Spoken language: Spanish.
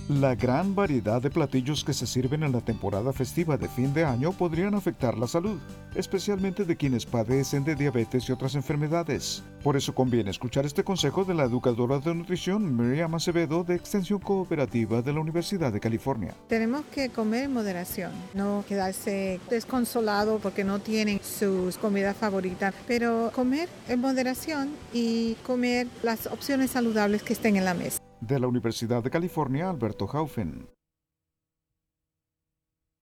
La gran variedad de platillos que se sirven en la temporada festiva de fin de año podrían afectar la salud, especialmente de quienes padecen de diabetes y otras enfermedades. Por eso conviene escuchar este consejo de la educadora de nutrición Miriam Acevedo de Extensión Cooperativa de la Universidad de California. Tenemos que comer en moderación, no quedarse desconsolado porque no tienen sus comidas favoritas, pero comer en moderación y comer las opciones saludables que estén en la mesa. De la Universidad de California, Alberto Haufen.